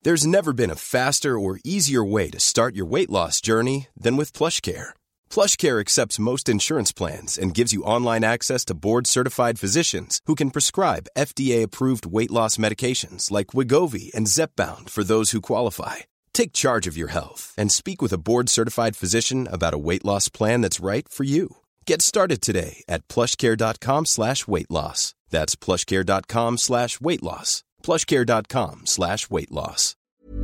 There's never been a faster or easier way to start your weight loss journey than with PlushCare. PlushCare accepts most insurance plans and gives you online access to board-certified physicians who can prescribe FDA-approved weight loss medications like Wegovy and Zepbound for those who qualify. Take charge of your health and speak with a board-certified physician about a weight loss plan that's right for you. Get started today at plushcare.com/weight loss. That's plushcare.com/weight loss. plushcare.com/weight loss.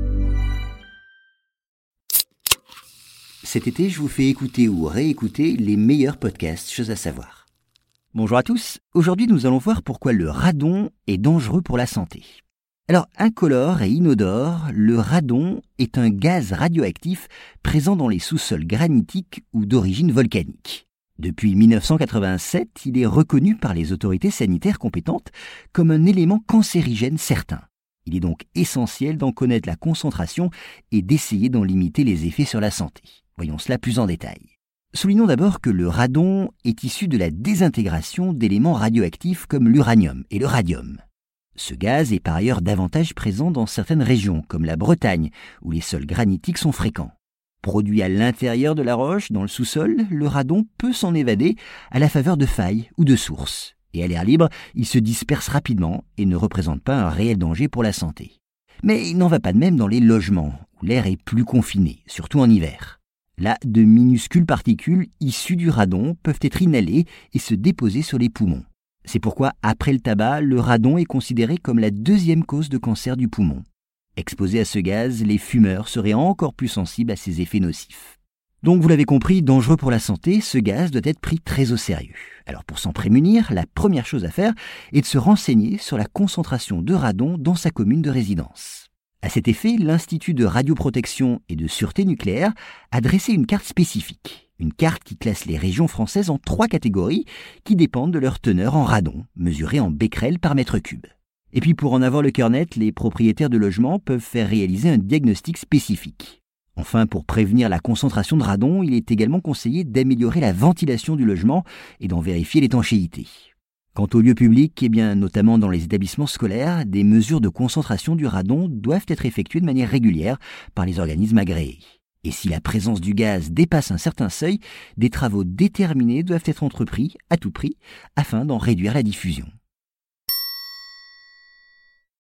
Cet été, je vous fais écouter ou réécouter les meilleurs podcasts, chose à savoir. Bonjour à tous, aujourd'hui nous allons voir pourquoi le radon est dangereux pour la santé. Alors, incolore et inodore, le radon est un gaz radioactif présent dans les sous-sols granitiques ou d'origine volcanique. Depuis 1987, il est reconnu par les autorités sanitaires compétentes comme un élément cancérigène certain. Il est donc essentiel d'en connaître la concentration et d'essayer d'en limiter les effets sur la santé. Voyons cela plus en détail. Soulignons d'abord que le radon est issu de la désintégration d'éléments radioactifs comme l'uranium et le radium. Ce gaz est par ailleurs davantage présent dans certaines régions, comme la Bretagne, où les sols granitiques sont fréquents. Produit à l'intérieur de la roche, dans le sous-sol, le radon peut s'en évader à la faveur de failles ou de sources. Et à l'air libre, il se disperse rapidement et ne représente pas un réel danger pour la santé. Mais il n'en va pas de même dans les logements, où l'air est plus confiné, surtout en hiver. Là, de minuscules particules issues du radon peuvent être inhalées et se déposer sur les poumons. C'est pourquoi, après le tabac, le radon est considéré comme la deuxième cause de cancer du poumon. Exposés à ce gaz, les fumeurs seraient encore plus sensibles à ses effets nocifs. Donc vous l'avez compris, dangereux pour la santé, ce gaz doit être pris très au sérieux. Alors pour s'en prémunir, la première chose à faire est de se renseigner sur la concentration de radon dans sa commune de résidence. À cet effet, l'Institut de radioprotection et de sûreté nucléaire a dressé une carte spécifique. Une carte qui classe les régions françaises en 3 catégories qui dépendent de leur teneur en radon, mesurée en becquerel par mètre cube. Et puis pour en avoir le cœur net, les propriétaires de logements peuvent faire réaliser un diagnostic spécifique. Enfin, pour prévenir la concentration de radon, il est également conseillé d'améliorer la ventilation du logement et d'en vérifier l'étanchéité. Quant aux lieux publics, notamment dans les établissements scolaires, des mesures de concentration du radon doivent être effectuées de manière régulière par les organismes agréés. Et si la présence du gaz dépasse un certain seuil, des travaux déterminés doivent être entrepris à tout prix afin d'en réduire la diffusion.